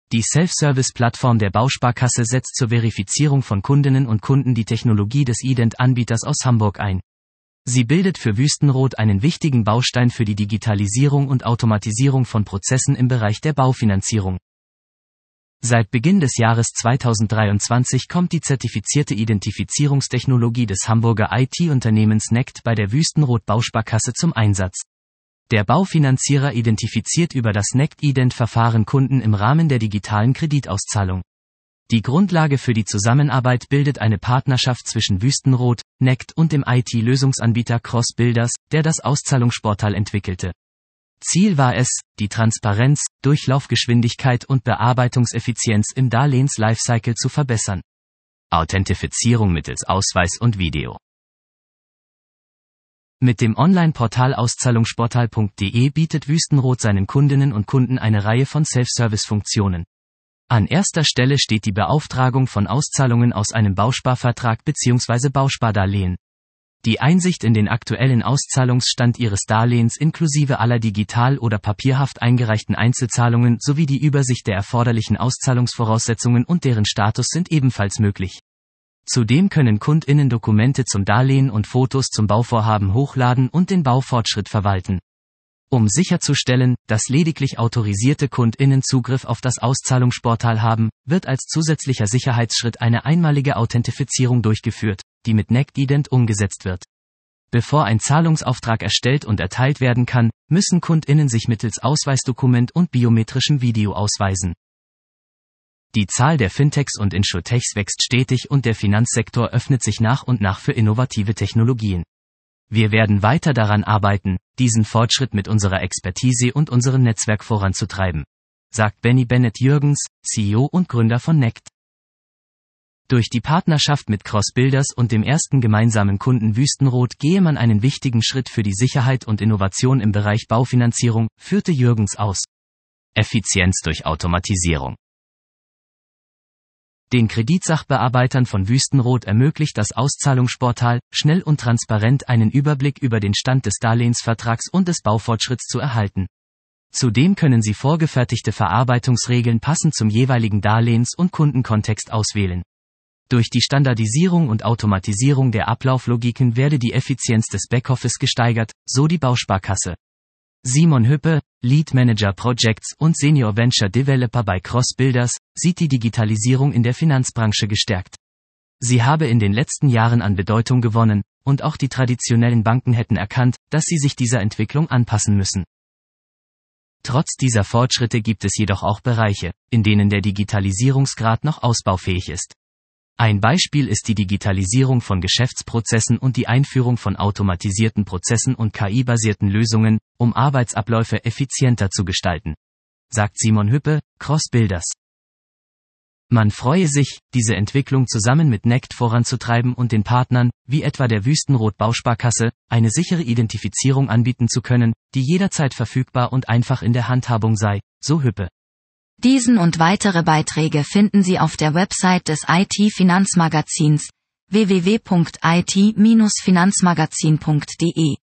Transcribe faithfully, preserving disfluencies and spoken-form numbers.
Die Self-Service-Plattform der Bausparkasse setzt zur Verifizierung von Kundinnen und Kunden die Technologie des Ident-Anbieters aus Hamburg ein. Sie bildet für Wüstenrot einen wichtigen Baustein für die Digitalisierung und Automatisierung von Prozessen im Bereich der Baufinanzierung. Seit Beginn des Jahres zweitausenddreiundzwanzig kommt die zertifizierte Identifizierungstechnologie des Hamburger I T-Unternehmens N E C T bei der Wüstenrot Bausparkasse zum Einsatz. Der Baufinanzierer identifiziert über das N E C T-Ident-Verfahren Kunden im Rahmen der digitalen Kreditauszahlung. Die Grundlage für die Zusammenarbeit bildet eine Partnerschaft zwischen Wüstenrot, N E C T und dem I T-Lösungsanbieter CrossBuilders, der das Auszahlungsportal entwickelte. Ziel war es, die Transparenz, Durchlaufgeschwindigkeit und Bearbeitungseffizienz im Darlehens-Lifecycle zu verbessern. Authentifizierung mittels Ausweis und Video. Mit dem Online-Portal auszahlungsportal punkt de bietet Wüstenrot seinen Kundinnen und Kunden eine Reihe von Self-Service-Funktionen. An erster Stelle steht die Beauftragung von Auszahlungen aus einem Bausparvertrag bzw. Bauspardarlehen. Die Einsicht in den aktuellen Auszahlungsstand Ihres Darlehens inklusive aller digital oder papierhaft eingereichten Einzelzahlungen sowie die Übersicht der erforderlichen Auszahlungsvoraussetzungen und deren Status sind ebenfalls möglich. Zudem können KundInnen Dokumente zum Darlehen und Fotos zum Bauvorhaben hochladen und den Baufortschritt verwalten. Um sicherzustellen, dass lediglich autorisierte KundInnen Zugriff auf das Auszahlungsportal haben, wird als zusätzlicher Sicherheitsschritt eine einmalige Authentifizierung durchgeführt, die mit N E C T-Ident umgesetzt wird. Bevor ein Zahlungsauftrag erstellt und erteilt werden kann, müssen KundInnen sich mittels Ausweisdokument und biometrischem Video ausweisen. Die Zahl der Fintechs und Insurtechs wächst stetig und der Finanzsektor öffnet sich nach und nach für innovative Technologien. Wir werden weiter daran arbeiten, diesen Fortschritt mit unserer Expertise und unserem Netzwerk voranzutreiben, sagt Benny Bennett Jürgens, C E O und Gründer von N E C T. Durch die Partnerschaft mit CrossBuilders und dem ersten gemeinsamen Kunden Wüstenrot gehe man einen wichtigen Schritt für die Sicherheit und Innovation im Bereich Baufinanzierung, führte Jürgens aus. Effizienz durch Automatisierung. Den Kreditsachbearbeitern von Wüstenrot ermöglicht das Auszahlungsportal, schnell und transparent einen Überblick über den Stand des Darlehensvertrags und des Baufortschritts zu erhalten. Zudem können Sie vorgefertigte Verarbeitungsregeln passend zum jeweiligen Darlehens- und Kundenkontext auswählen. Durch die Standardisierung und Automatisierung der Ablauflogiken werde die Effizienz des Backoffice gesteigert, so die Bausparkasse. Simon Hüppe, Lead Manager Projects und Senior Venture Developer bei CrossBuilders, sieht die Digitalisierung in der Finanzbranche gestärkt. Sie habe in den letzten Jahren an Bedeutung gewonnen, und auch die traditionellen Banken hätten erkannt, dass sie sich dieser Entwicklung anpassen müssen. Trotz dieser Fortschritte gibt es jedoch auch Bereiche, in denen der Digitalisierungsgrad noch ausbaufähig ist. Ein Beispiel ist die Digitalisierung von Geschäftsprozessen und die Einführung von automatisierten Prozessen und K I-basierten Lösungen, um Arbeitsabläufe effizienter zu gestalten, sagt Simon Hüppe, CrossBuilders. Man freue sich, diese Entwicklung zusammen mit N E C T voranzutreiben und den Partnern, wie etwa der Wüstenrot Bausparkasse, eine sichere Identifizierung anbieten zu können, die jederzeit verfügbar und einfach in der Handhabung sei, so Hüppe. Diesen und weitere Beiträge finden Sie auf der Website des I T-Finanzmagazins w w w punkt i t Bindestrich finanzmagazin punkt de.